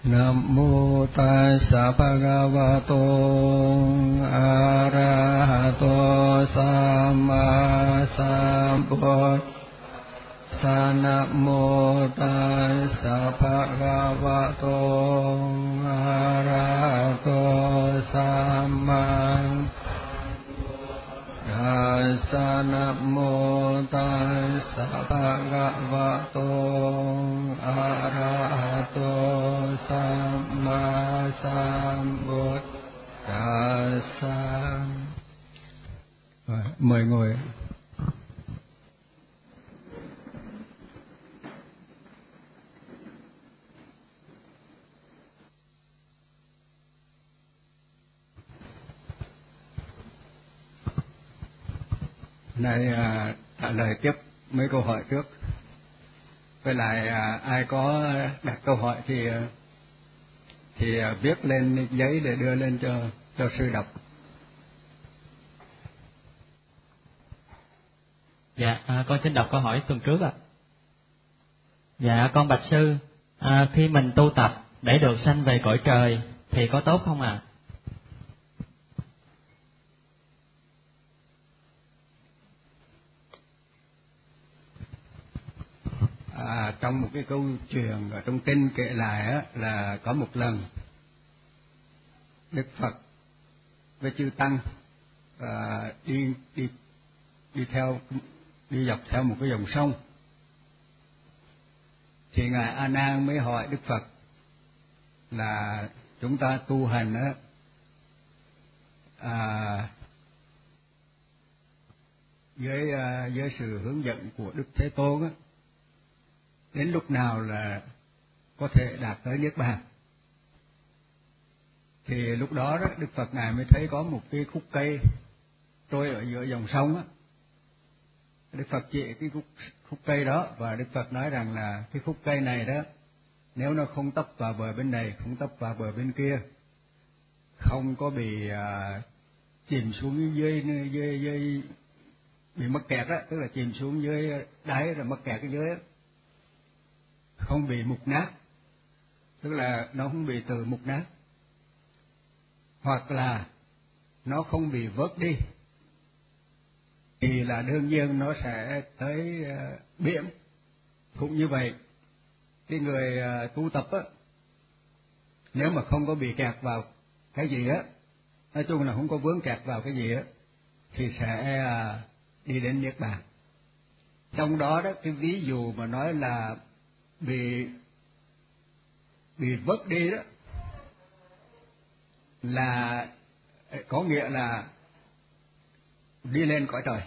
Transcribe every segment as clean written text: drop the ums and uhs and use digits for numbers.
Nam mô Tassa Bhagavato Arahato Samma Sambuddhassa. Nam mô Tassa Bhagavato Arahato Samma Nam mô Tassa Bhagavato Arahato Samma Sambuddhassa. Mời ngồi. Này trả lời tiếp mấy câu hỏi trước. Với lại ai có đặt câu hỏi thì viết lên giấy để đưa lên cho sư đọc. Dạ, con xin đọc câu hỏi tuần trước ạ. Dạ, con bạch sư, khi mình tu tập để được sanh về cõi trời thì có tốt không ạ? Trong một cái câu chuyện ở trong kinh kể lại á, là có một lần Đức Phật với chư tăng đi dọc theo một cái dòng sông, thì ngài A Nan mới hỏi Đức Phật là chúng ta tu hành á, với sự hướng dẫn của Đức Thế Tôn á, đến lúc nào là có thể đạt tới Niết Bàn. Thì lúc đó Đức Phật ngài mới thấy có một cái khúc cây trôi ở giữa dòng sông á. Đức Phật chỉ cái khúc cây đó, và Đức Phật nói rằng là cái khúc cây này đó, nếu nó không tấp vào bờ bên này, không tấp vào bờ bên kia, không có bị chìm xuống dưới bị mắc kẹt đó, tức là chìm xuống dưới đáy rồi mắc kẹt ở dưới đó, không bị mục nát, tức là nó không bị tự mục nát, hoặc là nó không bị vớt đi, thì là đương nhiên nó sẽ tới biển. Cũng như vậy, cái người tu tập á, nếu mà không có bị kẹt vào cái gì á, nói chung là không có vướng kẹt vào cái gì á, thì sẽ đi đến Niết Bàn. Trong đó đó, cái ví dụ mà nói là bị vớt đi đó, là có nghĩa là đi lên cõi trời.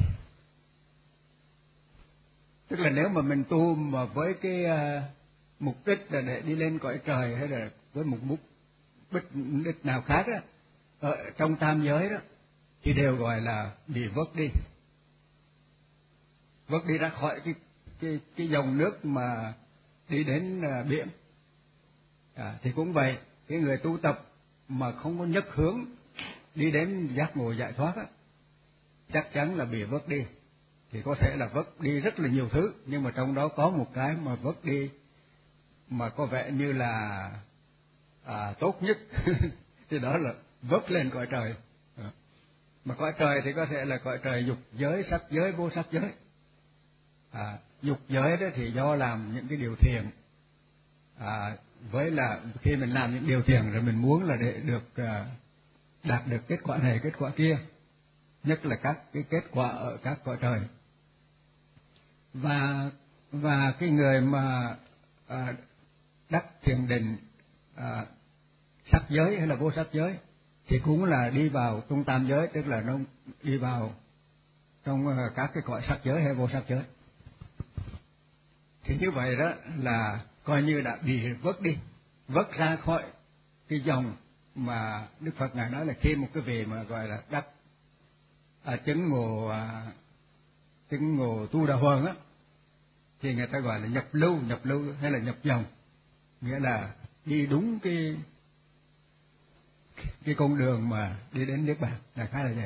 Tức là nếu mà mình tu mà với cái mục đích là để đi lên cõi trời, hay là với một mục đích nào khác đó, ở trong tam giới đó, thì đều gọi là bị vớt đi ra khỏi cái dòng nước mà đi đến biển. Thì cũng vậy, cái người tu tập mà không có nhất hướng đi đến giác ngộ giải thoát á, chắc chắn là bị vớt đi. Thì có thể là vớt đi rất là nhiều thứ, nhưng mà trong đó có một cái mà vớt đi mà có vẻ như là tốt nhất thì đó là vớt lên cõi trời. Mà cõi trời thì có thể là cõi trời dục giới, sắc giới, vô sắc giới. Dục giới đó thì do làm những cái điều thiện, với là khi mình làm những điều thiện rồi mình muốn là để được đạt được kết quả này kết quả kia, nhất là các cái kết quả ở các cõi trời. Và cái người mà đắc thiền định sắc giới hay là vô sắc giới thì cũng là đi vào trong tam giới, tức là nó đi vào trong các cái cõi sắc giới hay vô sắc giới. Thì như vậy đó là coi như đã bị vớt ra khỏi cái dòng mà Đức Phật ngài nói là khi một cái vị mà gọi là đắc chứng ngộ tu đà hoàng á, thì người ta gọi là nhập lưu hay là nhập dòng, nghĩa là đi đúng cái con đường mà đi đến Niết Bàn, là khá là vậy.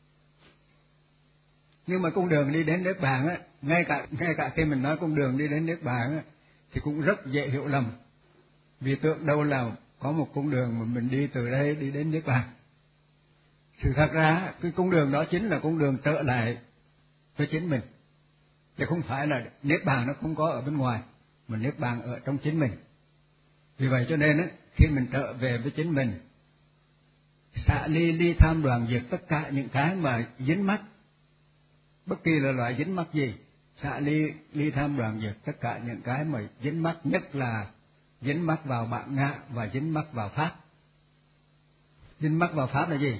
Nhưng mà con đường đi đến Niết Bàn á, ngay cả khi mình nói con đường đi đến Niết Bàn á, thì cũng rất dễ hiểu lầm. vì tưởng đâu là có một con đường mà mình đi từ đây đi đến Niết Bàn. Sự thật ra cái con đường đó chính là con đường trở lại với chính mình, chứ không phải là Niết Bàn nó không có ở bên ngoài, mà Niết Bàn ở trong chính mình. Vì vậy cho nên khi mình trở về với chính mình, xả ly tham đoàn diệt tất cả những cái mà dính mắc, bất kỳ là loại dính mắc gì, xả ly tham đoàn diệt tất cả những cái mà dính mắc, nhất là dính mắc vào bản ngã và dính mắc vào pháp. Dính mắc vào pháp là gì?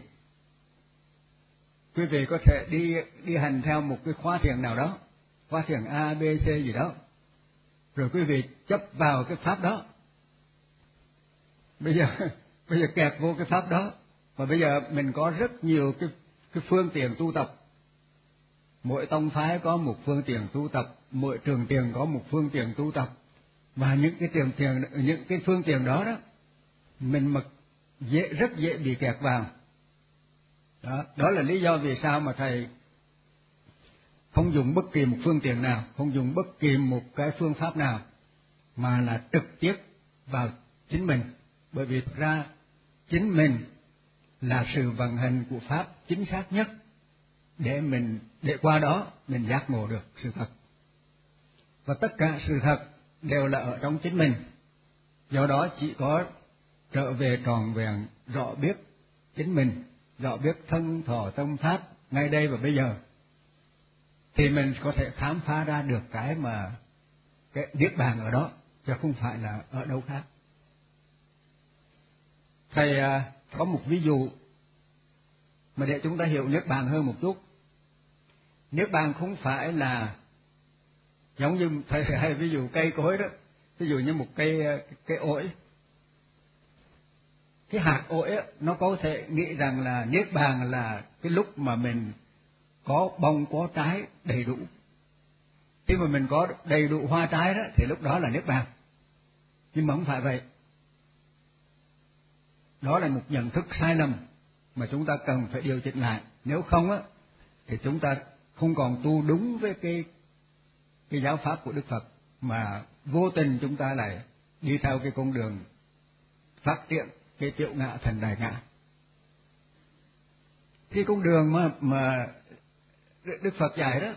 Quý vị có thể đi hành theo một cái khóa thiền nào đó, khóa thiền A, B, C gì đó, rồi quý vị chấp vào cái pháp đó. Bây giờ kẹt vô cái pháp đó, và bây giờ mình có rất nhiều cái phương tiện tu tập. Mỗi tông phái có một phương tiện tu tập, mỗi trường thiền có một phương tiện tu tập, và những cái phương tiện đó mình mà rất dễ bị kẹt vào. Đó là lý do vì sao mà thầy không dùng bất kỳ một phương tiện nào, không dùng bất kỳ một cái phương pháp nào, mà là trực tiếp vào chính mình. Bởi vì thực ra chính mình là sự vận hành của pháp chính xác nhất để qua đó mình giác ngộ được sự thật. Và tất cả sự thật đều là ở trong chính mình. Do đó chỉ có trở về tròn vẹn rõ biết chính mình, rõ biết thân thọ tâm pháp ngay đây và bây giờ, thì mình có thể khám phá ra được cái Niết Bàn ở đó, chứ không phải là ở đâu khác. Thầy có một ví dụ mà để chúng ta hiểu Niết Bàn hơn một chút. Niết Bàn không phải là giống như thầy hay ví dụ cây cối đó, ví dụ như một cây ổi. Cái hạt ổi nó có thể nghĩ rằng là Niết Bàn là cái lúc mà mình có bông có trái đầy đủ. Khi mà mình có đầy đủ hoa trái đó thì lúc đó là Niết Bàn. Nhưng mà không phải vậy. Đó là một nhận thức sai lầm mà chúng ta cần phải điều chỉnh lại. Nếu không thì chúng ta không còn tu đúng với cái giáo pháp của Đức Phật, mà vô tình chúng ta lại đi theo cái con đường phát triển cái tiểu ngã thành đại ngã. Cái con đường mà Đức Phật dạy đó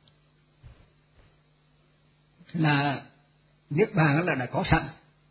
là Niết Bàn là đã có sẵn.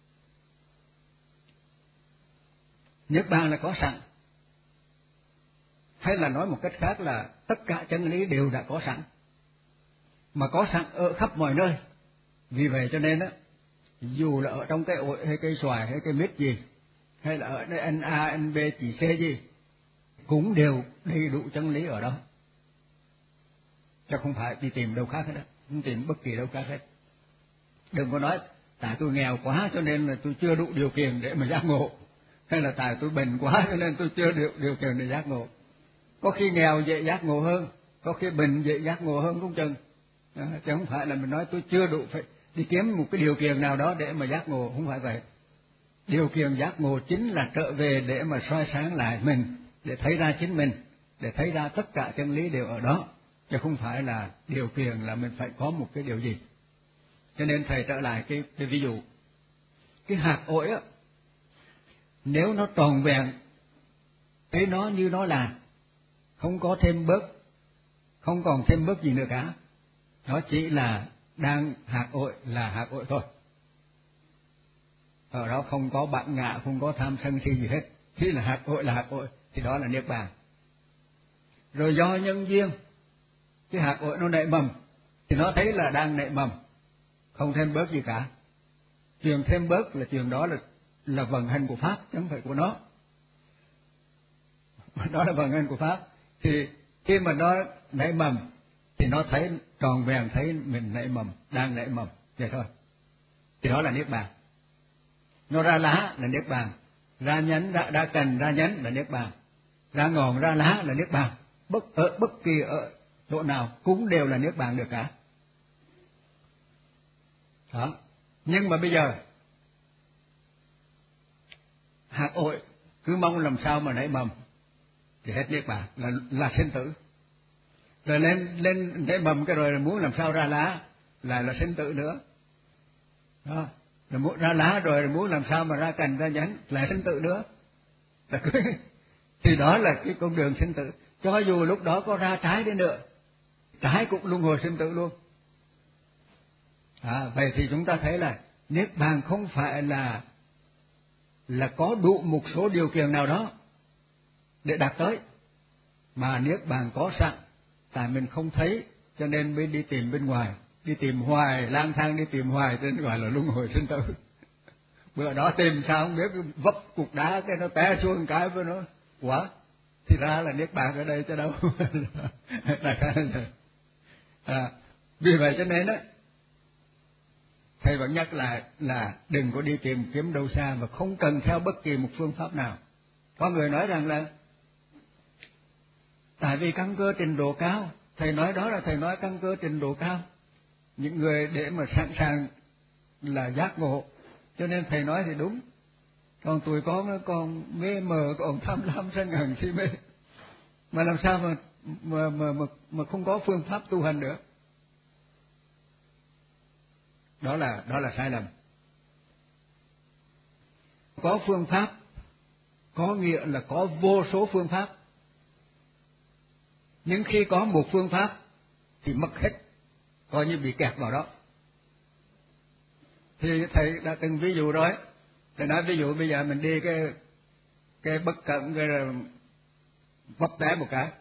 Niết Bàn là có sẵn. Hay là nói một cách khác là tất cả chân lý đều đã có sẵn, mà có sẵn ở khắp mọi nơi. Vì vậy cho nên dù là ở trong cây ổi hay cây xoài hay cây mít gì, hay là ở đây anh A, anh B, chỉ C gì, cũng đều đầy đủ chân lý ở đó. Chứ không phải đi tìm đâu khác hết đó, không tìm bất kỳ đâu khác hết. Đừng có nói tại tôi nghèo quá cho nên là tôi chưa đủ điều kiện để mà giác ngộ, hay là tại tôi bệnh quá cho nên tôi chưa được điều kiện để giác ngộ. Có khi nghèo dễ giác ngộ hơn, có khi bệnh dễ giác ngộ hơn cũng chừng. Chứ không phải là mình nói tôi chưa đủ, phải đi kiếm một cái điều kiện nào đó để mà giác ngộ, không phải vậy. Điều kiện giác ngộ chính là trở về để mà soi sáng lại mình, để thấy ra chính mình, để thấy ra tất cả chân lý đều ở đó, chứ không phải là điều kiện là mình phải có một cái điều gì. Cho nên thầy trở lại cái ví dụ, cái hạt ổi nếu nó tròn vẹn, thấy nó như nó là, không có thêm bớt, không còn thêm bớt gì nữa cả, nó chỉ là đang hạt ổi là hạt ổi thôi. Ở đó không có bản ngã, không có tham sân si gì hết, chỉ là hạt ổi, thì đó là Niết Bàn. Rồi do nhân duyên cái hạt ổi nó nảy mầm, thì nó thấy là đang nảy mầm, không thêm bớt gì cả. Chuyện thêm bớt là chuyện đó là vận hành của pháp, chứ không phải của nó. Đó là vận hành của pháp. Thì khi mà nó nảy mầm thì nó thấy tròn vẹn, thấy mình nảy mầm, đang nảy mầm, vậy thôi. Thì đó là Niết Bàn. Nó ra lá là Niết Bàn, ra nhánh, ra cành, ra nhánh là Niết Bàn, ra ngọn, ra lá là Niết Bàn. Bất kỳ ở chỗ nào cũng đều là Niết Bàn được cả. Đó. Nhưng mà bây giờ hạt ổi cứ mong làm sao mà nảy mầm thì hết Niết Bàn, là sinh tử. Rồi lên nảy mầm cái rồi muốn làm sao ra lá là sinh tử nữa. Đó. rồi muốn ra lá rồi muốn làm sao mà ra cành ra nhánh, lại sinh tử nữa. Thì đó là cái con đường sinh tử. Cho dù lúc đó có ra trái đi nữa, trái cũng luân hồi sinh tử luôn. Vậy thì chúng ta thấy là niết bàn không phải là có đủ một số điều kiện nào đó để đạt tới, mà niết bàn có sẵn, tại mình không thấy cho nên mới đi tìm bên ngoài, đi tìm hoài, lang thang đi tìm hoài, nên gọi là luân hồi sinh tử. Bữa đó tìm sao không biết, vấp cục đá cái nó té xuống cái với nó quá, thì ra là niết bàn ở đây chứ đâu. Vì vậy cho nên đó, thầy vẫn nhắc lại là đừng có đi tìm kiếm đâu xa, và không cần theo bất kỳ một phương pháp nào. Có người nói rằng là tại vì căn cơ trình độ cao, thầy nói đó là thầy nói căn cơ trình độ cao, những người để mà sẵn sàng là giác ngộ, cho nên thầy nói thì đúng. Còn tụi con nó còn mê mờ, còn tham lam sân hận si mê, mà làm sao mà không có phương pháp tu hành được. Đó là sai lầm. Có phương pháp có nghĩa là có vô số phương pháp, nhưng khi có một phương pháp thì mất hết, coi như bị kẹt vào đó. Thì thầy đã từng ví dụ rồi, thầy nói ví dụ bây giờ mình đi cái bất cẩn, cái vấp té một cái,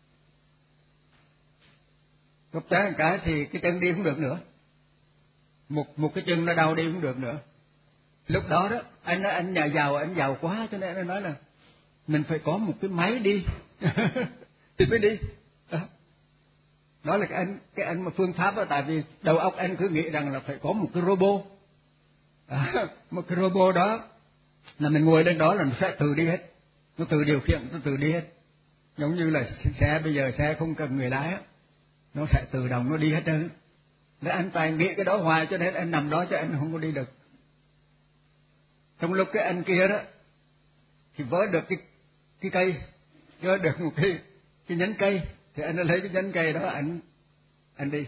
vấp té một cái thì cái chân đi không được nữa, một cái chân nó đau đi không được nữa. Lúc đó đó anh nhà giàu, anh giàu quá cho nên anh nói là mình phải có một cái máy đi thì mới đi. Đó là cái anh mà phương pháp đó, tại vì đầu óc anh cứ nghĩ rằng là phải có một cái robot, một cái robot đó là mình ngồi lên đó là nó sẽ tự đi hết, nó tự điều khiển, nó tự đi hết. Giống như là xe bây giờ xe không cần người lái á, nó sẽ tự động nó đi hết trơn. Để anh tài nghĩ cái đó hoài cho nên anh nằm đó cho anh không có đi được. Trong lúc cái anh kia đó thì vớ được cái cây, vớ được một cái nhánh cây, thì anh lấy cái nhánh cây đó anh đi.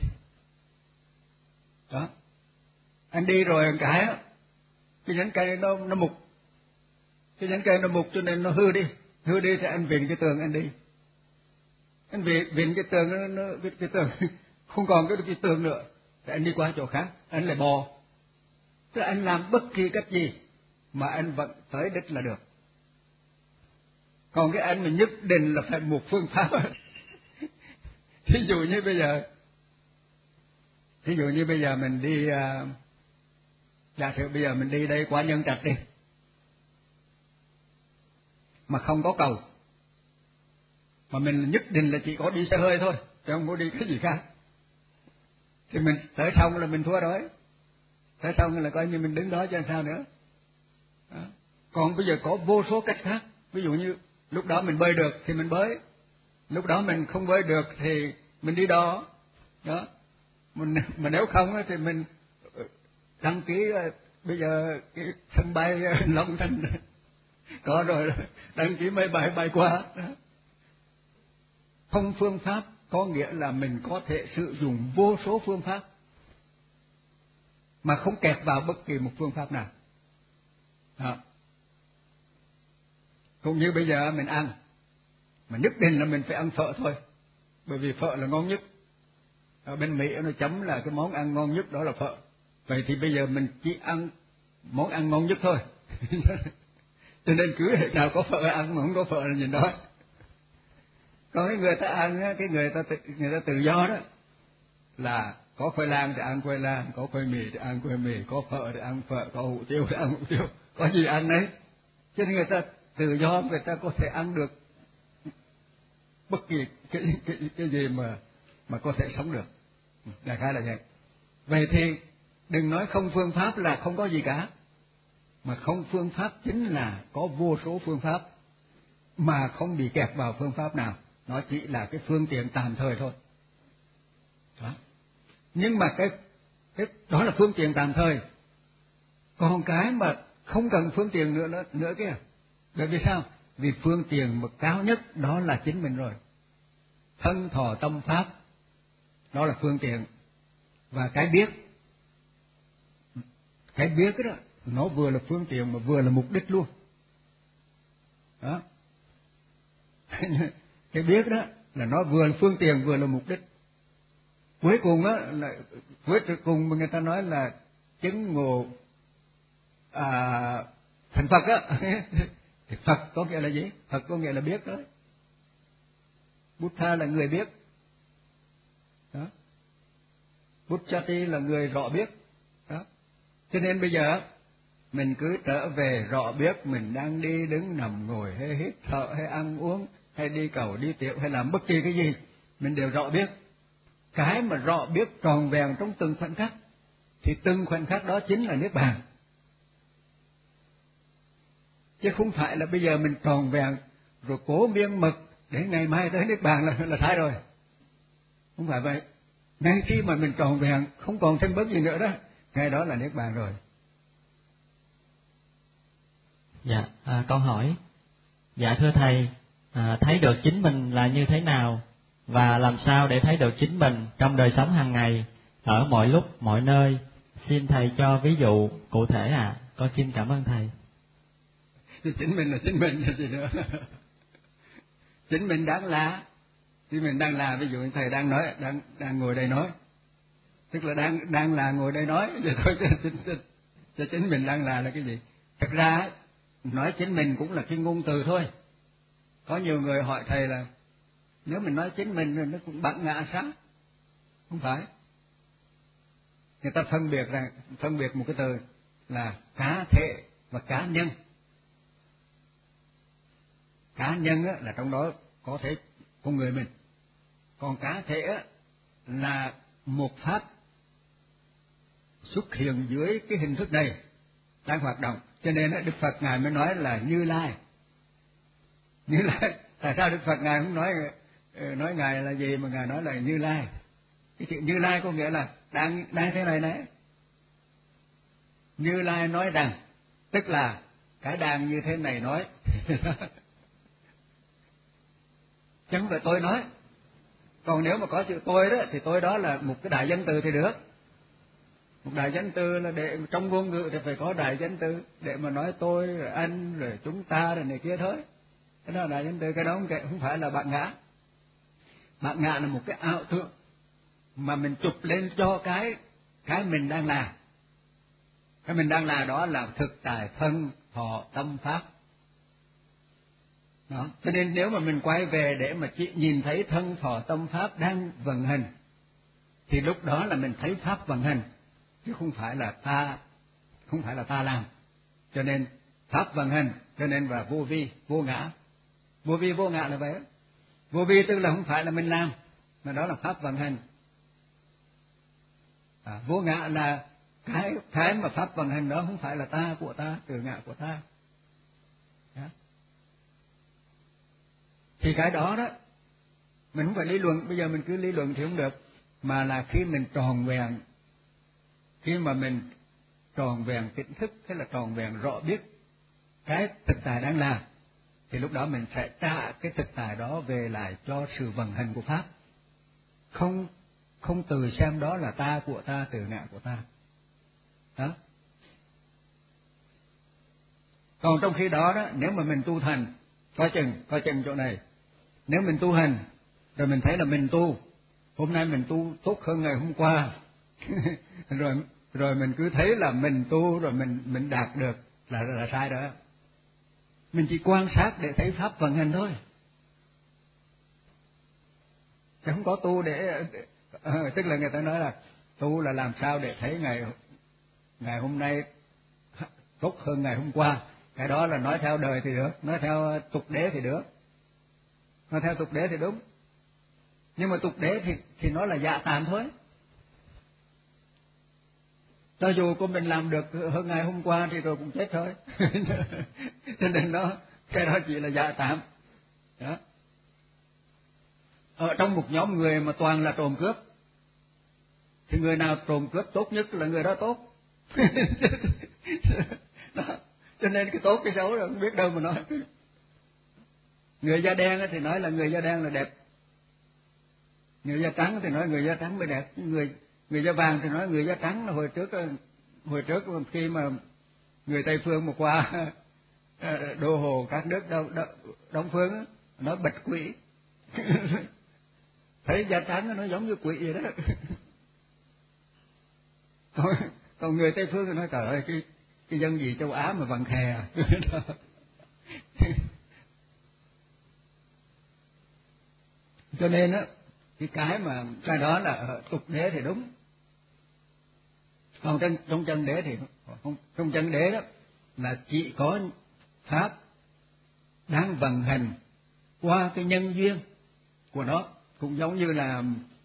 Đó, anh đi rồi cái nhánh cây nó mục, cái nhánh cây nó mục cho nên nó hư đi thì anh vịn cái tường anh đi. Anh vịn cái tường cái tường không còn cái tường nữa thì anh đi qua chỗ khác, anh lại bò. Tức là anh làm bất kỳ cách gì mà anh vẫn tới đích là được. Còn cái anh mà nhất định là phải một phương pháp. Thí dụ như bây giờ mình đi, giả sử bây giờ mình đi đây qua Nhân Trạch đi, mà không có cầu, mà mình nhất định là chỉ có đi xe hơi thôi, chứ không có đi cái gì khác, thì mình tới xong là mình thua rồi. Tới xong là coi như mình đứng đó chứ làm sao nữa. Đó. Còn bây giờ có vô số cách khác. Ví dụ như lúc đó mình bơi được thì mình bơi, lúc đó mình không bơi được thì mình đi đó. Đó. Mà nếu không thì mình đăng ký bây giờ cái sân bay Long Thành có rồi, đăng ký máy bay qua. Đó. Không phương pháp có nghĩa là mình có thể sử dụng vô số phương pháp mà không kẹt vào bất kỳ một phương pháp nào. Đó. Cũng như bây giờ mình ăn, mà nhất định là mình phải ăn phở thôi, bởi vì phở là ngon nhất. Ở bên Mỹ nó chấm là cái món ăn ngon nhất đó là phở. Vậy thì bây giờ mình chỉ ăn món ăn ngon nhất thôi. Cho nên cứ hệ nào có phở ăn, mà không có phở là nhìn đó. Còn cái người ta ăn, cái người ta tự do đó, là có khoai lang thì ăn khoai lang, có khoai mì thì ăn khoai mì, có phở thì ăn phở, có hủ tiếu thì ăn hủ tiếu, có gì ăn đấy. Cho nên người ta tự do, người ta có thể ăn được bất kỳ cái gì mà có thể sống được. Đại khái là vậy. Vậy thì đừng nói không phương pháp là không có gì cả, mà không phương pháp chính là có vô số phương pháp mà không bị kẹt vào phương pháp nào. Nó chỉ là cái phương tiện tạm thời thôi. Đó. Nhưng mà cái đó là phương tiện tạm thời. Còn cái mà không cần phương tiện nữa kia. Bởi vì sao? Vì phương tiện mà cao nhất đó là chính mình rồi. Thân thọ tâm pháp, đó là phương tiện. Và cái biết Cái biết đó nó vừa là phương tiện mà vừa là mục đích luôn. Đó. Cái biết đó là nó vừa là phương tiện vừa là mục đích. Cuối cùng á là cuối cùng người ta nói là chứng ngộ thành Phật á. Thì Phật có nghĩa là gì? Phật có nghĩa là biết đó. Buddha là người biết. Đó. Buddhati là người rõ biết. Đó. Cho nên bây giờ mình cứ trở về rõ biết mình đang đi đứng nằm ngồi hay hít thở hay ăn uống hay đi cầu đi tiểu hay làm bất kỳ cái gì mình đều rõ biết. Cái mà rõ biết tròn vẹn trong từng khoảnh khắc thì từng khoảnh khắc đó chính là niết bàn. Chứ không phải là bây giờ mình tròn vẹn rồi cố miên mực để ngày mai tới niết bàn là sai rồi. Không phải vậy. Ngay khi mà mình tròn vẹn không còn thêm bất gì nữa đó, ngày đó là niết bàn rồi. Dạ, câu hỏi. Dạ thưa thầy, thấy được chính mình là như thế nào và làm sao để thấy được chính mình trong đời sống hàng ngày ở mọi lúc mọi nơi? Xin thầy cho ví dụ cụ thể ạ. Con xin cảm ơn thầy. Thì chính mình là chính mình là gì nữa? Chính mình đáng là, thì mình đang là, ví dụ như thầy đang nói, đang ngồi đây nói, tức là đang là ngồi đây nói, vậy thôi. Cho chính mình đang là cái gì? Thật ra nói chính mình cũng là cái ngôn từ thôi. Có nhiều người hỏi thầy là nếu mình nói chính mình rồi nó cũng bản ngã sao? Không phải. Người ta phân biệt một cái từ là cá thể và cá nhân. Cá nhân á, là trong đó có thể con người mình, còn cá thể á, là một pháp xuất hiện dưới cái hình thức này đang hoạt động. Cho nên á, Đức Phật ngài mới nói là Như Lai. Như Lai, tại sao Đức Phật ngài không nói ngài là gì mà ngài nói là Như Lai? Cái chữ Như Lai có nghĩa là đang thế này đấy. Như Lai nói rằng, tức là cái đang như thế này nói. Chứ không phải tôi nói. Còn nếu mà có chữ tôi đó thì tôi đó là một cái đại danh từ thì được. Một đại danh từ là để trong ngôn ngữ thì phải có đại danh từ để mà nói tôi rồi anh rồi chúng ta rồi này kia thôi. Cái đó là đại danh từ, cái đó không phải là bản ngã. Bản ngã là một cái ảo tưởng mà mình chụp lên cho cái mình đang là. Cái mình đang là đó là thực tại thân thọ tâm pháp. Đó. Cho nên nếu mà mình quay về để mà chỉ nhìn thấy thân thọ tâm pháp đang vận hành thì lúc đó là mình thấy pháp vận hành, chứ không phải là ta làm. Cho nên pháp vận hành, cho nên là vô vi vô ngã. Vô vi vô ngã là vậy. Vô vi tức là không phải là mình làm, mà đó là pháp vận hành. Vô ngã là cái mà pháp vận hành đó không phải là ta của ta, từ ngã của ta. Đó. Thì cái đó đó mình không phải lý luận, bây giờ mình cứ lý luận thì không được, mà là khi mình tròn vẹn, khi mà mình tròn vẹn tỉnh thức hay là tròn vẹn rõ biết cái thực tại đang làm, thì lúc đó mình sẽ trả cái thực tại đó về lại cho sự vận hành của pháp. Không từ xem đó là ta của ta, từ ngã của ta. Đó. Còn trong khi đó đó, nếu mà mình tu thành, coi chừng chỗ này, nếu mình tu hành rồi mình thấy là mình tu, hôm nay mình tu tốt hơn ngày hôm qua, rồi mình cứ thấy là mình tu rồi mình đạt được là sai đó. Mình chỉ quan sát để thấy pháp vận hành thôi, chứ không có tu để tức là người ta nói là tu là làm sao để thấy ngày hôm nay tốt hơn ngày hôm qua. Cái đó là nói theo đời thì được, nói theo tục đế thì được, nói theo tục đế thì đúng, nhưng mà tục đế thì nó là dạ tạm thôi. Cho dù của mình làm được hơn ngày hôm qua thì rồi cũng chết thôi. Cho nên cái đó chỉ là dạ tạm. Đó. Ở trong một nhóm người mà toàn là trộm cướp thì người nào trộm cướp tốt nhất là người đó tốt. Đó. Cho nên cái tốt cái xấu là không biết đâu mà nói. Người da đen thì nói là người da đen là đẹp, người da trắng thì nói người da trắng mới đẹp, người da vàng thì nói người da trắng là hồi trước hồi trước khi mà người Tây phương mà qua đô hồ các nước Đông phương á, nó bật quỷ. Thấy da trắng nó giống như quỷ vậy đó. Còn người Tây phương thì nói trời ơi, cái dân gì châu Á mà vàng khè. Cho nên á, cái đó là ở tục đế thì đúng. Còn trong chân đế thì không. Trong chân đế đó là chỉ có pháp đang vận hành qua cái nhân duyên của nó, cũng giống như là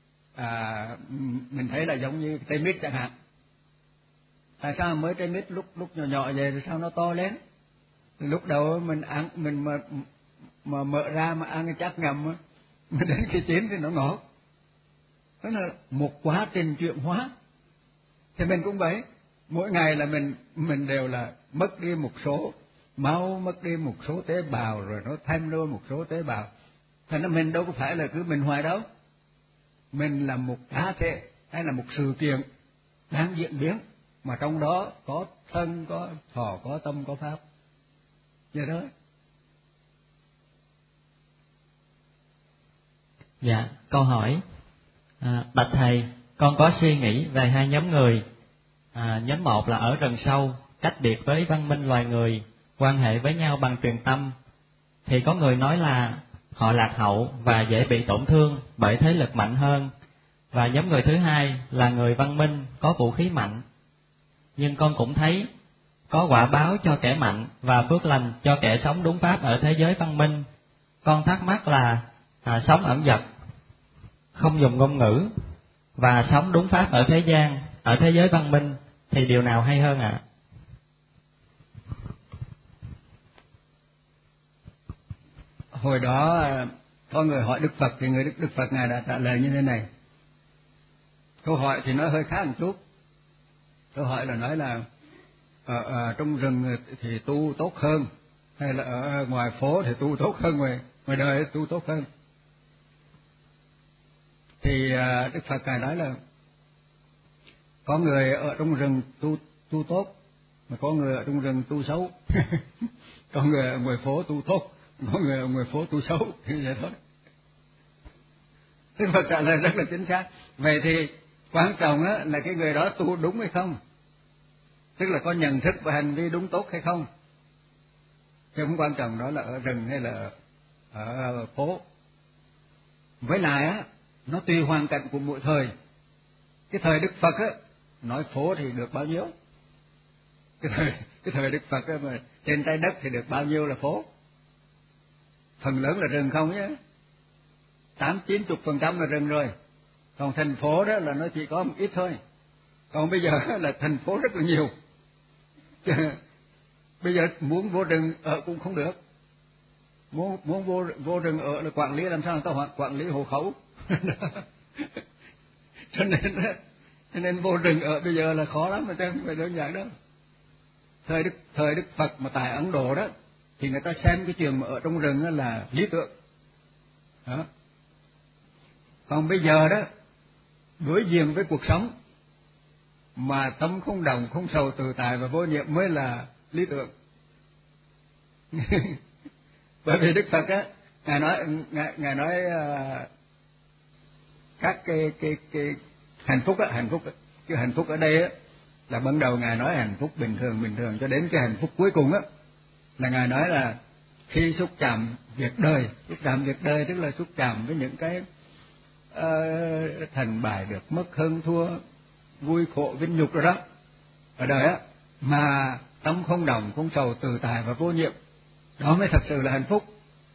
mình thấy là giống như cây mít chẳng hạn. Tại sao mới cây mít lúc nhỏ nhỏ vậy rồi sao nó to lên? Lúc đầu mình ăn, mình mà mở ra mà ăn cái chắc ngầm á, mà đến khi chín thì nó ngọt. Đó là một quá trình chuyển hóa. Thì mình cũng vậy, mỗi ngày là mình đều là mất đi một số máu, mất đi một số tế bào, rồi nó thêm luôn một số tế bào. Thành ra mình đâu có phải là cứ mình hoài đâu. Mình là một cá thể hay là một sự kiện đang diễn biến, mà trong đó có thân, có thọ, có tâm, có pháp. Vậy đó. Dạ, câu hỏi. Bạch thầy, con có suy nghĩ về hai nhóm người. Nhóm một là ở rừng sâu, cách biệt với văn minh loài người, quan hệ với nhau bằng truyền tâm. Thì có người nói là họ lạc hậu và dễ bị tổn thương bởi thế lực mạnh hơn. Và nhóm người thứ hai là người văn minh, có vũ khí mạnh. Nhưng con cũng thấy có quả báo cho kẻ mạnh và phước lành cho kẻ sống đúng pháp ở thế giới văn minh. Con thắc mắc là sống ẩn dật, không dùng ngôn ngữ, và sống đúng pháp ở thế gian, ở thế giới văn minh, thì điều nào hay hơn ạ? Hồi đó có người hỏi Đức Phật, thì Đức Phật Ngài đã trả lời như thế này. Câu hỏi thì nó hơi khác một chút. Câu hỏi là nói là ở trong rừng thì tu tốt hơn, hay là ở ngoài phố thì tu tốt hơn, ngoài đời tu tốt hơn. Thì Đức Phật Ngài nói là có người ở trong rừng tu tốt, mà có người ở trong rừng tu xấu. Có người ở ngoài phố tu tốt, có người ở ngoài phố tu xấu, như vậy thôi. Đức Phật trả lời rất là chính xác. Vậy thì quan trọng á là cái người đó tu đúng hay không, tức là có nhận thức và hành vi đúng tốt hay không. Chứ không quan trọng đó là ở rừng hay là ở phố. Với lại á, nó tùy hoàn cảnh của mỗi thời. Cái thời Đức Phật á, nói phố thì được bao nhiêu? Cái thời Đức Phật á, mà trên trái đất thì được bao nhiêu là phố? Phần lớn là rừng không nhé, 80-90% là rừng rồi. Còn thành phố đó là nó chỉ có một ít thôi. Còn bây giờ là thành phố rất là nhiều. Bây giờ muốn vô rừng ở cũng không được. Muốn vô rừng ở là quản lý, làm sao người ta quản lý hộ khẩu. Cho nên vô rừng ở bây giờ là khó lắm, mà không phải đơn giản đâu. Thời Đức Phật mà tại Ấn Độ đó, thì người ta xem cái chuyện mà ở trong rừng đó là lý tưởng. Đó. Còn bây giờ đó, đối diện với cuộc sống mà tâm không đồng, không sầu, tự tại và vô niệm mới là lý tưởng. Bởi vì Đức Phật á, ngài nói các cái hạnh phúc á, cái hạnh phúc ở đây á là ban đầu ngài nói hạnh phúc bình thường cho đến cái hạnh phúc cuối cùng á là ngài nói là khi xúc chạm việc đời tức là xúc chạm với những cái thành bại được mất, hơn thua, vui khổ vinh nhục rồi đó ở đời á, mà tâm không đồng, không sầu, tự tại và vô nhiệm, đó mới thật sự là hạnh phúc.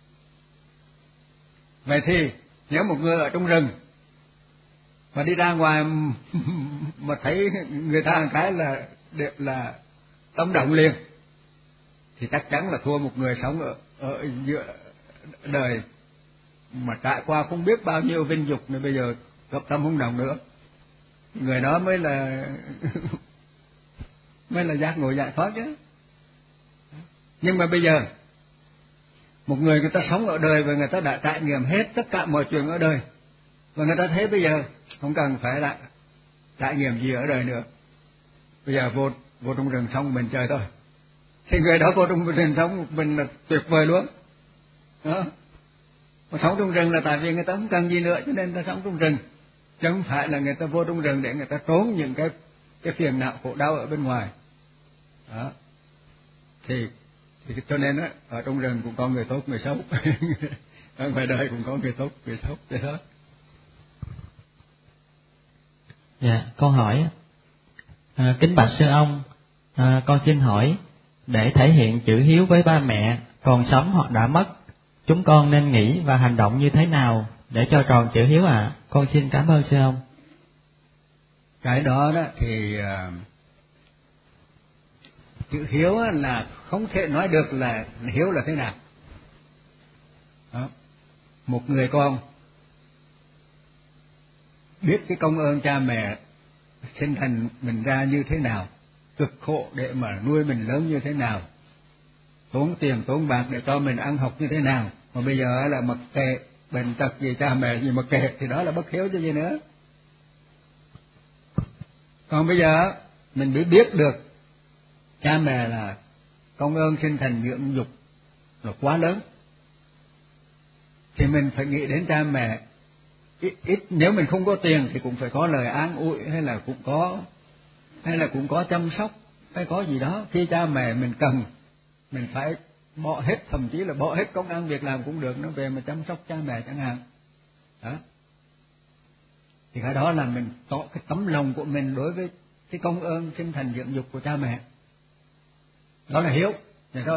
Vậy thì nếu một người ở trong rừng mà đi ra ngoài mà thấy người ta một cái là tâm động liền, thì chắc chắn là thua một người sống ở giữa đời mà trải qua không biết bao nhiêu vinh dục, nên bây giờ gặp tâm không động nữa. Người đó mới là giác ngộ giải thoát chứ. Nhưng mà bây giờ một người ta sống ở đời và người ta đã trải nghiệm hết tất cả mọi chuyện ở đời, và người ta thấy bây giờ không cần phải lại trải nghiệm gì ở đời nữa, bây giờ vô trong rừng sống mình chơi thôi, thì người đó vô trong rừng sống mình là tuyệt vời luôn đó. Mà sống trong rừng là tại vì người ta không cần gì nữa cho nên ta sống trong rừng, chứ không phải là người ta vô trong rừng để người ta trốn những cái phiền não khổ đau ở bên ngoài đó. Thì cho nên á, ở trong rừng cũng có người tốt người xấu ở ngoài đời cũng có người tốt người xấu vậy đó. Dạ, câu hỏi kính bạch sư ông, con xin hỏi, để thể hiện chữ hiếu với ba mẹ còn sống hoặc đã mất, chúng con nên nghĩ và hành động như thế nào để cho tròn chữ hiếu ạ? Con xin cảm ơn sư ông. Cái đó thì chữ hiếu là không thể nói được là hiếu là thế nào đó. Một người con biết cái công ơn cha mẹ sinh thành mình ra như thế nào, cực khổ để mà nuôi mình lớn như thế nào, tốn tiền tốn bạc để cho mình ăn học như thế nào, mà bây giờ là mặc kệ bệnh tật gì cha mẹ gì mặc kệ, thì đó là bất hiếu chứ gì nữa. Còn bây giờ mình mới biết được cha mẹ là công ơn sinh thành dưỡng dục là quá lớn, thì mình phải nghĩ đến cha mẹ. Ít nếu mình không có tiền thì cũng phải có lời an ủi, hay là cũng có chăm sóc, hay có gì đó khi cha mẹ mình cần, mình phải bỏ hết, thậm chí là bỏ hết công ăn việc làm cũng được, nó về mà chăm sóc cha mẹ chẳng hạn đó. Thì cái đó là mình tỏ cái tấm lòng của mình đối với cái công ơn sinh thành dưỡng dục của cha mẹ, đó là hiếu vậy thôi.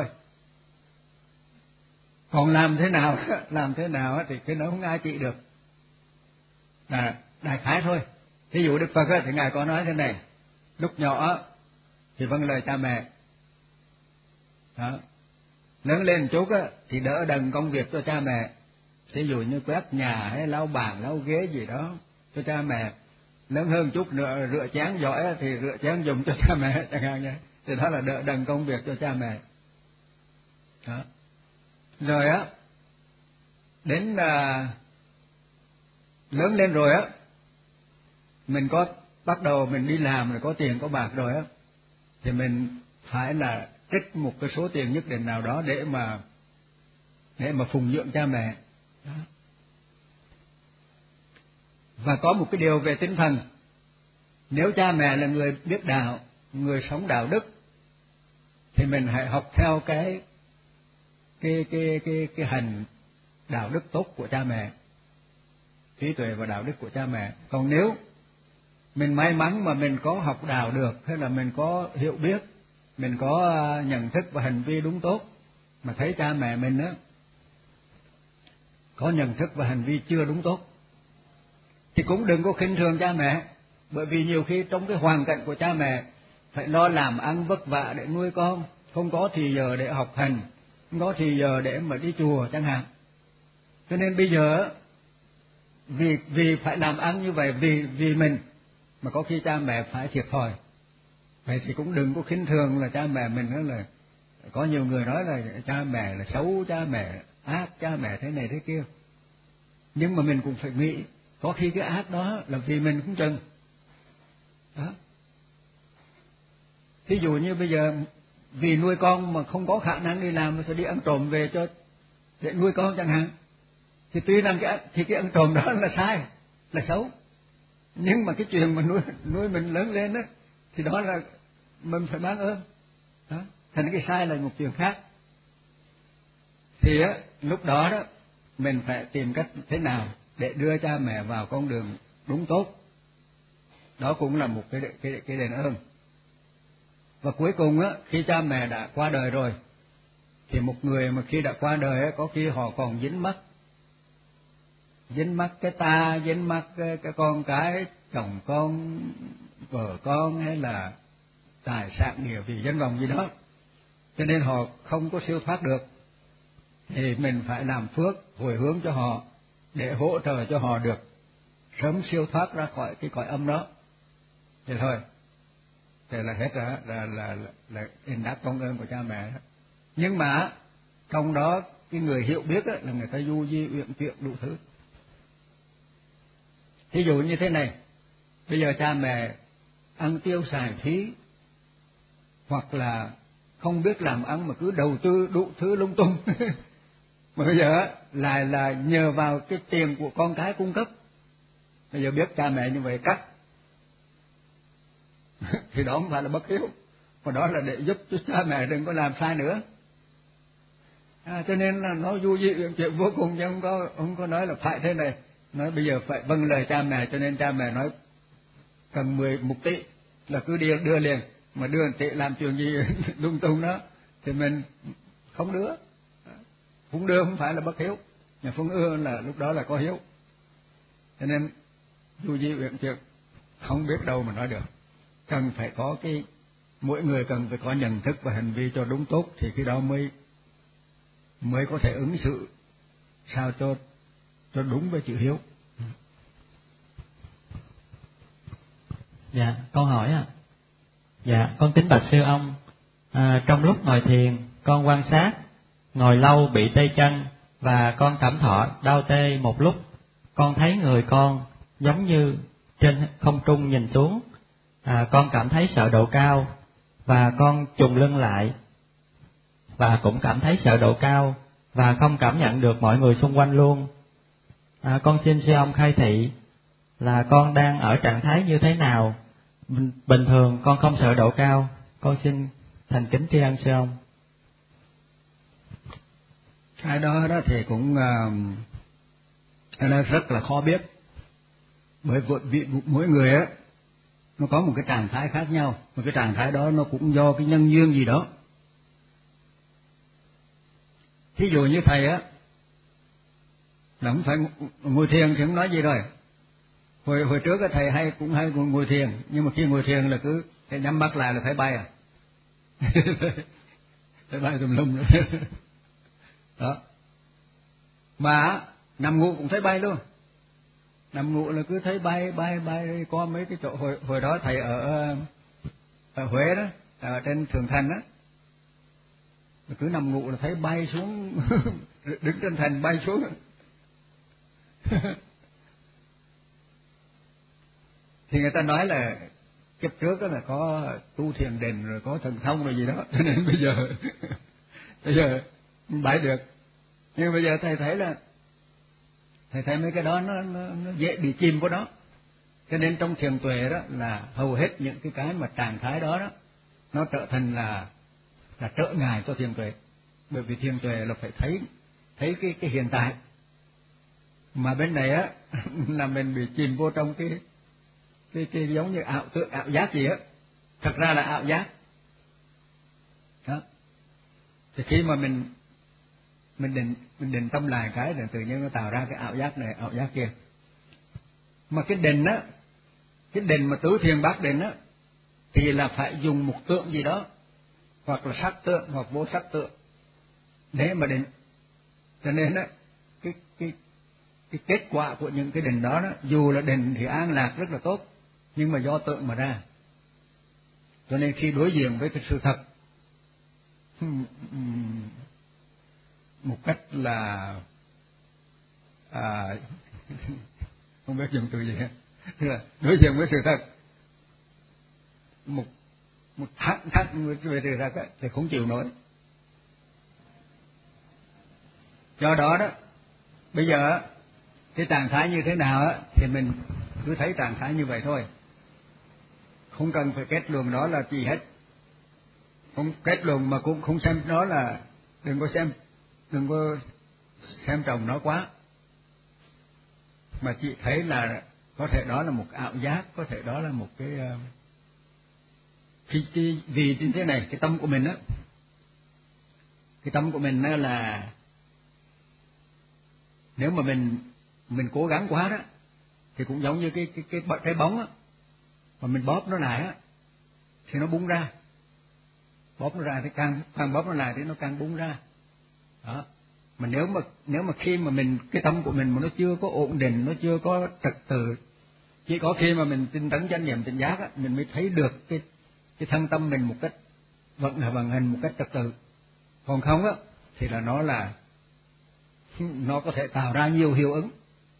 Còn làm thế nào thì cái đó không ai trị được, là đại khái thôi. Ví dụ Đức Phật thì ngài có nói thế này, lúc nhỏ thì vâng lời cha mẹ đó, lớn lên chút thì đỡ đần công việc cho cha mẹ, ví dụ như quét nhà hay lau bàn lau ghế gì đó cho cha mẹ, lớn hơn chút nữa rửa chén giỏi thì rửa chén dùng cho cha mẹ chẳng hạn như, thì đó là đỡ đần công việc cho cha mẹ đó. Rồi đến lớn lên rồi mình bắt đầu mình đi làm rồi, có tiền có bạc rồi thì mình phải là trích một cái số tiền nhất định nào đó để mà phụng dưỡng cha mẹ đó. Và có một cái điều về tinh thần, nếu cha mẹ là người biết đạo, người sống đạo đức, thì mình hãy học theo cái hành đạo đức tốt của cha mẹ, trí tuệ và đạo đức của cha mẹ. Còn nếu mình may mắn mà mình có học đạo được, hay là mình có hiểu biết, mình có nhận thức và hành vi đúng tốt, mà thấy cha mẹ mình có nhận thức và hành vi chưa đúng tốt, thì cũng đừng có khinh thường cha mẹ, bởi vì nhiều khi trong cái hoàn cảnh của cha mẹ phải lo làm ăn vất vả để nuôi con, không có thì giờ để học hành, không có thì giờ để mà đi chùa chẳng hạn. Cho nên bây giờ vì phải làm ăn như vậy vì mình, mà có khi cha mẹ phải thiệt thòi. Vậy thì cũng đừng có khinh thường là cha mẹ mình, đó là có nhiều người nói là cha mẹ là xấu, cha mẹ ác, cha mẹ thế này thế kia. Nhưng mà mình cũng phải nghĩ, có khi cái ác đó là vì mình cũng chừng đó. Thí dụ như bây giờ vì nuôi con mà không có khả năng đi làm, mà sẽ đi ăn trộm về để nuôi con chẳng hạn, thì tuy rằng cái ăn trộm đó là sai, là xấu, nhưng mà cái chuyện mà nuôi mình lớn lên thì đó là mình phải mang ơn đó. Thành cái sai là một chuyện khác. Thì lúc đó mình phải tìm cách thế nào để đưa cha mẹ vào con đường đúng tốt, đó cũng là một cái đền ơn. Và cuối cùng khi cha mẹ đã qua đời rồi, thì một người mà khi đã qua đời có khi họ còn dính mắc cái ta, dính mắc cái con cái, chồng con, vợ con, hay là tài sản địa vị danh vọng gì đó, cho nên họ không có siêu thoát được. Thì mình phải làm phước hồi hướng cho họ để hỗ trợ cho họ được sớm siêu thoát ra khỏi cái cõi âm đó. Thế thôi, thế là hết rồi, là đền đáp công ơn của cha mẹ. Nhưng mà trong đó cái người hiểu biết là người ta du di uyển chuyển đủ thứ. Ví dụ như thế này, bây giờ cha mẹ ăn tiêu xài phí hoặc là không biết làm ăn mà cứ đầu tư đủ thứ lung tung. Mà bây giờ lại là nhờ vào cái tiền của con cái cung cấp. Bây giờ biết cha mẹ như vậy cắt thì đó không phải là bất hiếu, mà đó là để giúp cho cha mẹ đừng có làm sai nữa. Cho nên là nó du di chuyện vô cùng, chứ không có nói là phải thế này, nói bây giờ phải vâng lời cha mẹ, cho nên cha mẹ nói cần 1 tỷ là cứ đưa liền, mà đưa 1 tỷ làm chuyện gì lung tung đó thì mình không đưa. Phụng đưa không phải là bất hiếu, mà phụng ưa là lúc đó là có hiếu. Cho nên du di uyển chuyển không biết đâu mà nói được, cần phải có mỗi người cần phải có nhận thức và hành vi cho đúng tốt, thì khi đó mới có thể ứng xử sao cho đúng với chữ hiếu. Dạ, câu hỏi ạ. Dạ, con kính bạch sư ông, trong lúc ngồi thiền con quan sát, ngồi lâu bị tê chân và con cảm thọ đau tê một lúc, con thấy người con giống như trên không trung nhìn xuống, con cảm thấy sợ độ cao và con chùng lưng lại và cũng cảm thấy sợ độ cao và không cảm nhận được mọi người xung quanh luôn. Con xin sư ông khai thị là con đang ở trạng thái như thế nào. Bình thường con không sợ độ cao, con xin thành kính tri ân sư ông. Cái đó thì cũng nó rất là khó biết, bởi mỗi người á nó có một cái trạng thái khác nhau, mà cái trạng thái đó nó cũng do cái nhân duyên gì đó. Thí dụ như thầy á là không phải ngồi thiền thì không nói gì rồi. Hồi trước thầy cũng hay ngồi thiền, nhưng mà khi ngồi thiền là cứ nhắm mắt lại là phải bay phải bay tùm lum đó. Mà nằm ngủ cũng thấy bay luôn, nằm ngủ là cứ thấy bay có mấy cái chỗ. Hồi đó thầy ở Huế đó, ở trên Thượng Thành đó, cứ nằm ngủ là thấy bay xuống đứng trên thành bay xuống. Thì người ta nói là kiếp trước đó là có tu thiền định rồi có thần thông rồi gì đó, cho nên bây giờ bay được. Nhưng bây giờ thầy thấy mấy cái đó nó dễ bị chìm vào đó. Cho nên trong thiền tuệ đó là hầu hết những cái mà trạng thái đó nó trở thành là trở ngại cho thiền tuệ. Bởi vì thiền tuệ là phải thấy cái hiện tại, mà bên này á là mình bị chìm vô trong cái giống như ảo tượng, ảo giác gì á, thật ra là ảo giác đó. Thì khi mà mình định tâm lại cái là tự nhiên nó tạo ra cái ảo giác này ảo giác kia. Mà cái định á, cái định mà tứ thiền bát định á thì là phải dùng một tượng gì đó, hoặc là sắc tượng hoặc vô sắc tượng để mà định. Cho nên á cái kết quả của những cái định đó dù là định thì an lạc rất là tốt, nhưng mà do tượng mà ra. Cho nên khi đối diện với cái sự thật một cách là không biết dùng từ gì hết, đối diện với sự thật một thẳng về sự thật thì không chịu nổi. Do đó bây giờ cái trạng thái như thế nào thì mình cứ thấy trạng thái như vậy thôi, không cần phải kết luận đó là gì hết, không kết luận mà cũng không xem nó là, đừng có xem trọng nó quá, mà chỉ thấy là có thể đó là một ảo giác, có thể đó là một cái vì như thế này, cái tâm của mình cái tâm của mình là nếu mà mình cố gắng quá đó thì cũng giống như cái bóng mà mình bóp nó lại thì nó bung ra, bóp nó ra thì càng bóp nó lại thì nó càng bung ra đó. Mà nếu mà khi mà cái tâm của mình mà nó chưa có ổn định, nó chưa có trật tự, chỉ có khi mà mình tinh tấn chánh niệm tỉnh giác mình mới thấy được cái thân tâm mình một cách vận hành một cách trật tự. Còn không thì là nó có thể tạo ra nhiều hiệu ứng.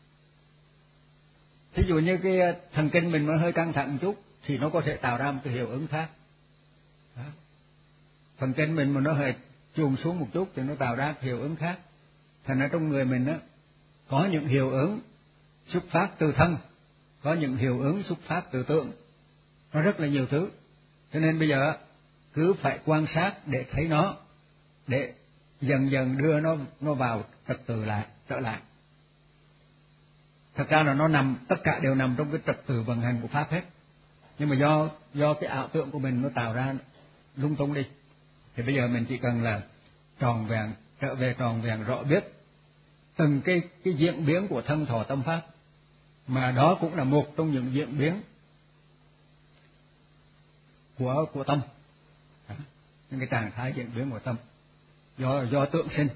Thí dụ như cái thần kinh mình nó hơi căng thẳng một chút thì nó có thể tạo ra một cái hiệu ứng khác đó. phần trên mình mà nó hơi chùm xuống một chút thì nó tạo ra hiệu ứng khác. Thành ra trong người mình á có những hiệu ứng xuất phát từ thân, có những hiệu ứng xuất phát từ tượng, nó rất là nhiều thứ. Cho nên bây giờ cứ phải quan sát để thấy nó, để dần dần đưa nó vào trật tự lại, trở lại. Thật ra là nó nằm, tất cả đều nằm trong cái trật tự vận hành của pháp hết. Nhưng mà do cái ảo tưởng của mình nó tạo ra lung tung đi. Thì bây giờ mình chỉ cần là tròn vẹn, trở về tròn vẹn rõ biết từng cái diễn biến của thân thọ tâm pháp, mà đó cũng là một trong những diễn biến của tâm, những cái trạng thái diễn biến của tâm do tượng sinh.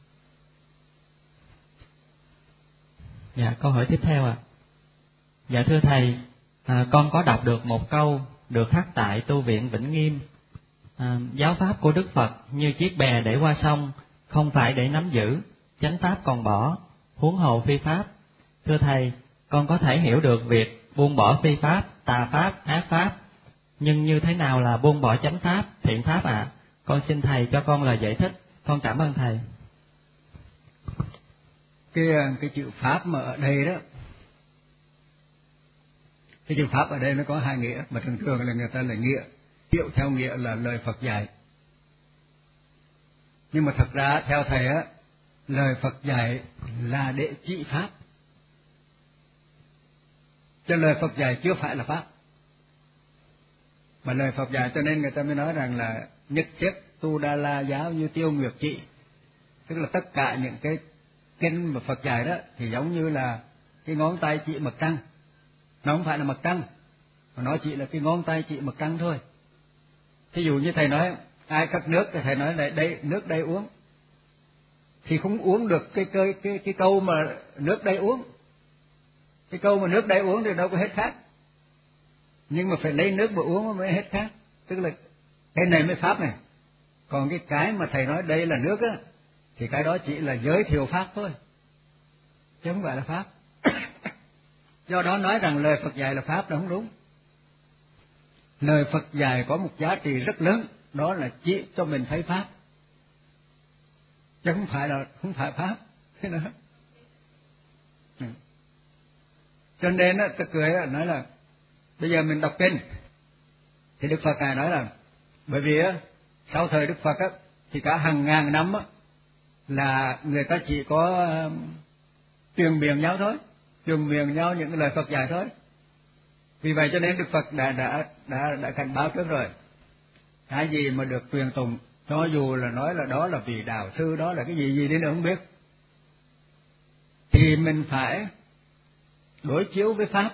Dạ, câu hỏi tiếp theo ạ. Dạ thưa thầy, con có đọc được một câu được khắc tại tu viện Vĩnh Nghiêm. Giáo pháp của Đức Phật như chiếc bè để qua sông, không phải để nắm giữ, chánh pháp còn bỏ, huống hồ phi pháp. Thưa thầy, con có thể hiểu được việc buông bỏ phi pháp, tà pháp, ác pháp, nhưng như thế nào là buông bỏ chánh pháp, thiện pháp ạ? Con xin thầy cho con lời giải thích. Con cảm ơn thầy. Cái chữ pháp mà ở đây đó, cái chữ pháp ở đây nó có hai nghĩa, mà thường thường là người ta là nghĩa hiểu theo nghĩa là lời Phật dạy. Nhưng mà thật ra theo thầy á, lời Phật dạy là để trị pháp, cho lời Phật dạy chưa phải là pháp. Mà lời Phật dạy cho nên người ta mới nói rằng là nhất thiết tu đa la giáo như tiêu nguyệt trị, tức là tất cả những cái kinh mà Phật dạy đó thì giống như là cái ngón tay chỉ mặt trăng. Nó không phải là mặt trăng, mà nó chỉ là cái ngón tay chỉ mặt trăng thôi. Thí dụ như thầy nói ai cất nước thì thầy nói là đây nước đây uống, thì không uống được cái câu mà nước đây uống. Cái câu mà nước đây uống thì đâu có hết khát, nhưng mà phải lấy nước mà uống mới hết khát. Tức là cái này mới pháp này. Còn cái mà thầy nói đây là nước á, thì cái đó chỉ là giới thiệu pháp thôi, chứ không phải là pháp. Do đó nói rằng lời Phật dạy là pháp là không đúng. Lời Phật dạy có một giá trị rất lớn, đó là chỉ cho mình thấy pháp, chứ không phải pháp. Thế đó. Cho nên á, tôi cười nói là bây giờ mình đọc kinh thì Đức Phật ngài nói là bởi vì á, sau thời Đức Phật á, thì cả hàng ngàn năm á, là người ta chỉ có truyền miệng nhau thôi, truyền miệng nhau những lời Phật dạy thôi. Vì vậy cho nên Đức Phật đã cảnh báo trước rồi, cái gì mà được truyền tụng, cho dù là nói là đó là vị đạo sư, đó là cái gì đi nữa không biết, thì mình phải đối chiếu với pháp.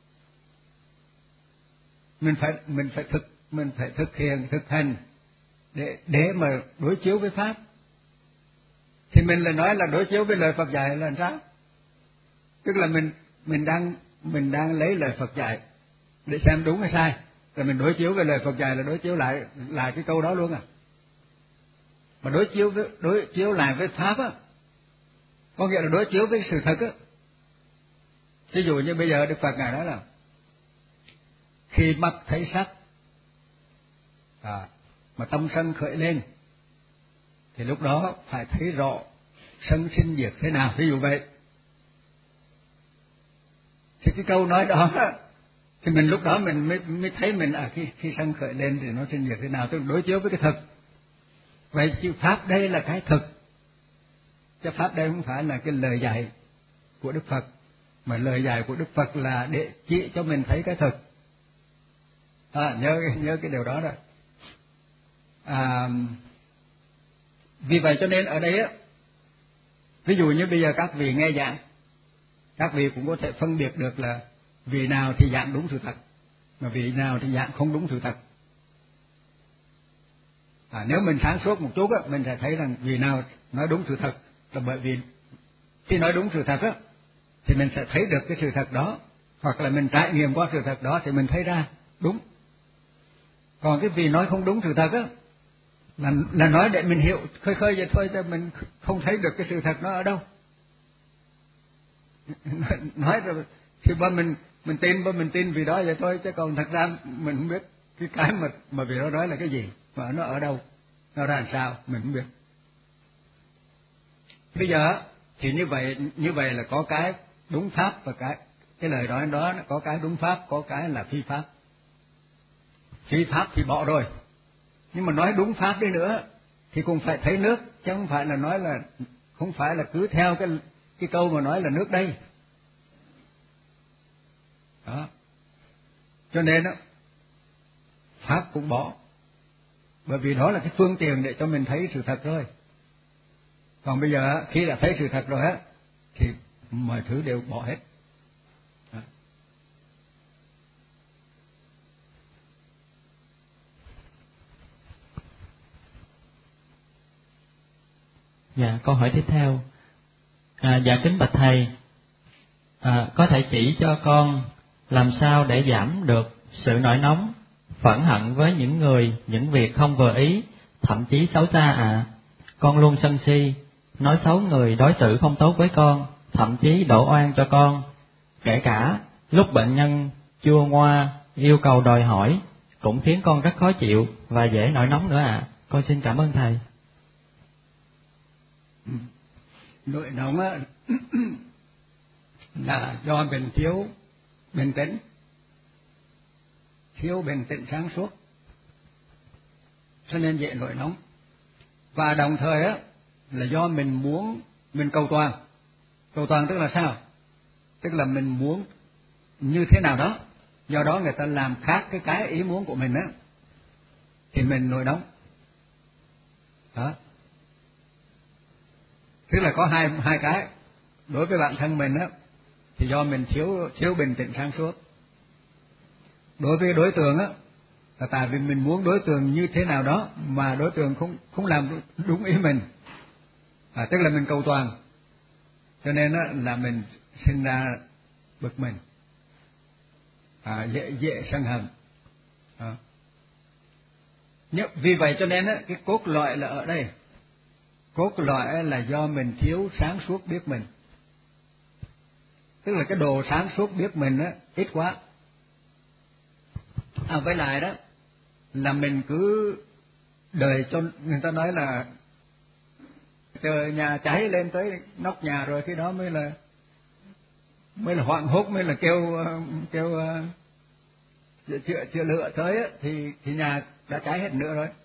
Mình phải thực hành để mà đối chiếu với pháp. Thì mình lại nói là đối chiếu với lời Phật dạy là làm sao? Tức là mình đang lấy lời Phật dạy để xem đúng hay sai, rồi mình đối chiếu với lời Phật dạy là đối chiếu lại cái câu đó luôn à. Mà đối chiếu lại với pháp á, có nghĩa là đối chiếu với sự thật á. Ví dụ như bây giờ Đức Phật ngài nói là khi mắt thấy sắc mà tâm sân khởi lên, thì lúc đó phải thấy rõ sân sinh diệt thế nào, ví dụ vậy. Thì cái câu nói đó thì mình lúc đó mình mới thấy mình khi sân khởi lên thì nó sinh diệt thế nào, tức là đối chiếu với cái thực. Vậy chữ pháp đây là cái thực, chứ pháp đây không phải là cái lời dạy của Đức Phật, mà lời dạy của Đức Phật là để chỉ cho mình thấy cái thực. Nhớ cái điều đó rồi. Vì vậy cho nên ở đây á, ví dụ như bây giờ các vị nghe giảng, các vị cũng có thể phân biệt được là vị nào thì giảng đúng sự thật, mà vị nào thì giảng không đúng sự thật. Nếu mình sáng suốt một chút á, mình sẽ thấy rằng vị nào nói đúng sự thật là bởi vì khi nói đúng sự thật á, thì mình sẽ thấy được cái sự thật đó, hoặc là mình trải nghiệm qua sự thật đó thì mình thấy ra đúng. Còn cái vị nói không đúng sự thật á, là nói để mình hiểu khơi vậy thôi, cho mình không thấy được cái sự thật nó ở đâu. Nói rồi thì mình tin vì đó vậy thôi, chứ còn thật ra mình không biết cái mà vì đó nói là cái gì, mà nó ở đâu. nó ra làm sao mình không biết. Bây giờ thì như vậy là có cái đúng pháp và cái lời nói đó có cái đúng pháp, có cái là phi pháp. Phi pháp thì bỏ rồi, nhưng mà nói đúng pháp đi nữa thì cũng phải thấy nước, chứ không phải là nói là không phải là cứ theo cái câu mà nói là nước đây. Đó. Cho nên đó, pháp cũng bỏ, bởi vì đó là cái phương tiện để cho mình thấy sự thật thôi. Còn bây giờ khi đã thấy sự thật rồi á thì mọi thứ đều bỏ hết. Đó. Dạ, câu hỏi tiếp theo. Dạ kính bạch thầy, có thể chỉ cho con làm sao để giảm được sự nổi nóng, phẫn hận với những người, những việc không vừa ý, thậm chí xấu xa ạ. Con luôn sân si, nói xấu người đối xử không tốt với con, thậm chí đổ oan cho con, kể cả lúc bệnh nhân chua ngoa yêu cầu đòi hỏi cũng khiến con rất khó chịu và dễ nổi nóng nữa ạ. Con xin cảm ơn thầy. Nỗi nóng á là do mình thiếu bình tĩnh, sáng suốt, cho nên dễ nổi nóng. Và đồng thời á là do mình cầu toàn. Cầu toàn tức là sao? Tức là mình muốn như thế nào đó, do đó người ta làm khác cái ý muốn của mình á thì mình nổi nóng. Đó. Tức là có hai cái. Đối với bản thân mình á thì do mình thiếu bình tĩnh sáng suốt. Đối với đối tượng á là tại vì mình muốn đối tượng như thế nào đó mà đối tượng không làm đúng ý mình. Tức là mình cầu toàn, cho nên á là mình sinh ra bực mình, dễ sân hận. Vì vậy cho nên á cái cốt lõi là ở đây. Cốt lõi là do mình thiếu sáng suốt biết mình. Tức là cái đồ sáng suốt biết mình á ít quá. Với lại đó là mình cứ đợi cho người ta nói là chờ nhà cháy lên tới nóc nhà rồi khi đó mới là hoảng hốt, mới là kêu chữa lửa tới á, thì nhà đã cháy hết nữa rồi.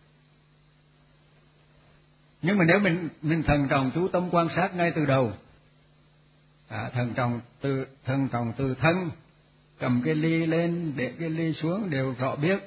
Nhưng mà nếu mình thần trọng chú tâm quan sát ngay từ đầu, thần trọng từ thân, cầm cái ly lên để cái ly xuống đều rõ biết,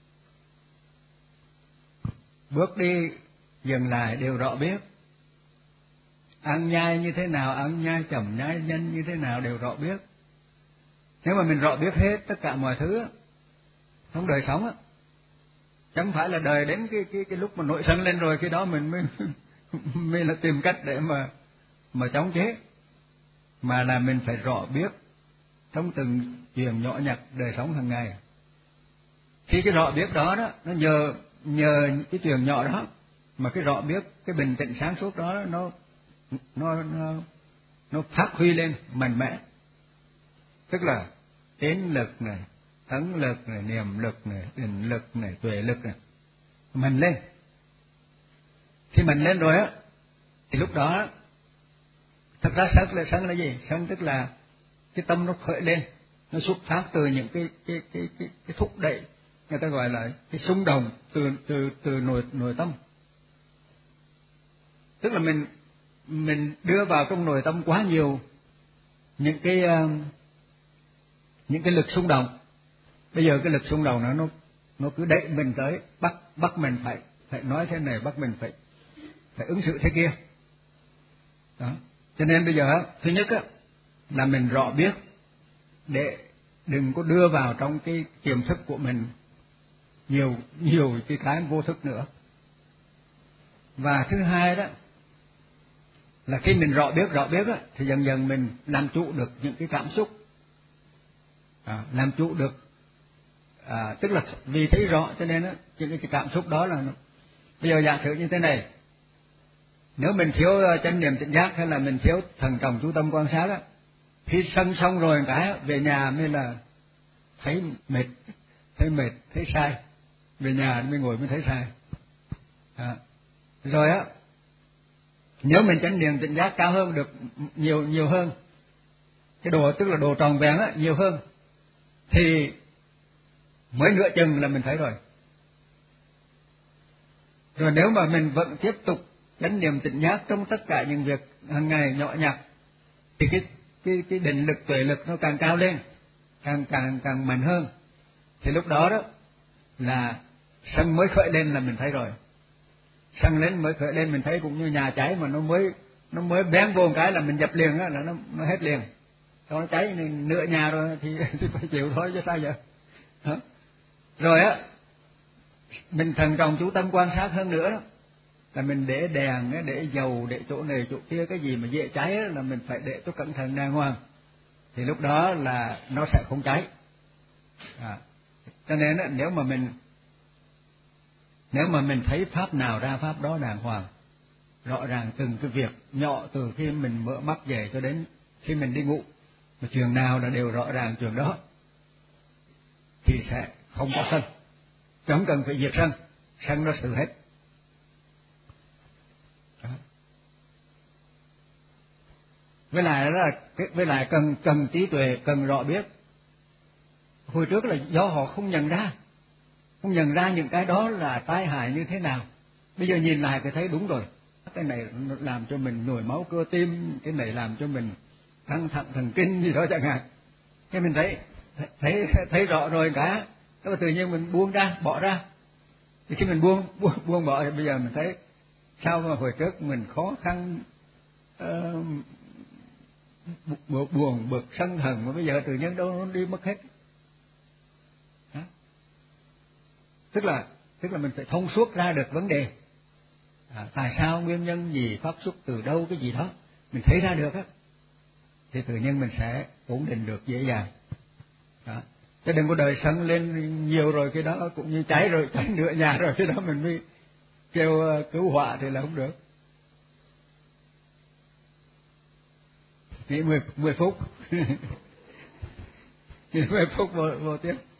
bước đi dừng lại đều rõ biết, ăn nhai như thế nào, ăn nhai chậm nhai nhanh như thế nào đều rõ biết. Nếu mà mình rõ biết hết tất cả mọi thứ trong đời sống á, chẳng phải là đời đến cái lúc mà nổi sân lên rồi khi đó mình mới là tìm cách để mà chống chế, mà là mình phải rõ biết trong từng chuyện nhỏ nhặt đời sống hàng ngày. Khi cái rõ biết đó nó nhờ cái chuyện nhỏ đó mà cái rõ biết, cái bình tĩnh sáng suốt đó nó phát huy lên mạnh mẽ. Tức là tín lực này, tấn lực này, niệm lực này, định lực này, tuệ lực này mình lên. Khi mình lên rồi á thì lúc đó thật ra sân là gì? Sân tức là cái tâm nó khởi lên, nó xuất phát từ những cái thúc đẩy, người ta gọi là cái xung động từ nội tâm. Tức là mình đưa vào trong nội tâm quá nhiều những cái lực xung động. Bây giờ cái lực xung động nó cứ đẩy mình tới, bắt mình phải nói thế này, bắt mình phải ứng xử thế kia. Đó. Cho nên bây giờ thứ nhất á là mình rõ biết để đừng có đưa vào trong cái tiềm thức của mình nhiều cái vô thức nữa. Và thứ hai đó là khi mình rõ biết á thì dần dần mình làm chủ được những cái cảm xúc, làm chủ được, tức là vì thấy rõ cho nên á những cái cảm xúc đó là bây giờ giả sử như thế này, nếu mình thiếu chánh niệm tỉnh giác hay là mình thiếu thần trọng chú tâm quan sát á, khi sân xong rồi cái về nhà mới là thấy mệt, thấy sai, về nhà mới ngồi mới thấy sai. Rồi á, nếu mình chánh niệm tỉnh giác cao hơn được nhiều hơn, cái độ tức là độ tròn vẹn á nhiều hơn, thì mới nửa chừng là mình thấy rồi. Rồi nếu mà mình vẫn tiếp tục chánh niệm tỉnh giác trong tất cả những việc hàng ngày nhỏ nhặt, thì cái định lực tuệ lực nó càng cao lên, càng mạnh hơn, thì lúc đó đó là sân mới khởi lên là mình thấy rồi. Sân lên mới khởi lên mình thấy, cũng như nhà cháy mà nó mới bén vô một cái là mình dập liền á, là nó hết liền. Còn nó cháy nửa nhà rồi thì phải chịu thôi chứ sao giờ. Đó. Rồi á, mình thần trọng chú tâm quan sát hơn nữa đó, là mình để đèn, để dầu, để chỗ này chỗ kia, cái gì mà dễ cháy là mình phải để cho cẩn thận đàng hoàng, thì lúc đó là nó sẽ không cháy. Cho nên nếu mà mình thấy pháp nào ra pháp đó đàng hoàng, rõ ràng từng cái việc nhỏ từ khi mình mở mắt dậy cho đến khi mình đi ngủ, mà chuyện nào là đều rõ ràng chuyện đó, thì sẽ không có sân, chẳng cần phải diệt sân nó xử hết. Đó. Với lại cần trí tuệ, cần rõ biết. Hồi trước là do họ không nhận ra những cái đó là tai hại như thế nào. Bây giờ nhìn lại thì thấy đúng rồi, cái này làm cho mình nhồi máu cơ tim, cái này làm cho mình căng thẳng thần kinh gì đó chẳng hạn. Thế mình thấy rõ rồi cả, đó tự nhiên mình buông ra, bỏ ra. Thì khi mình buông bỏ thì bây giờ mình thấy sao mà hồi trước mình khó khăn, buồn bực sân hận, mà bây giờ tự nhiên đâu nó đi mất hết. Đó. Tức là mình phải thông suốt ra được vấn đề. Tại sao, nguyên nhân gì, phát xuất từ đâu, cái gì đó mình thấy ra được á, thì tự nhiên mình sẽ ổn định được dễ dàng. Đó. Chứ đừng có đời sân lên nhiều rồi cái đó cũng như cháy nửa nhà rồi cái đó mình mới kêu cứu họa thì là không được. Nghỉ 10 phút. Nghỉ 10 phút vô tiếp.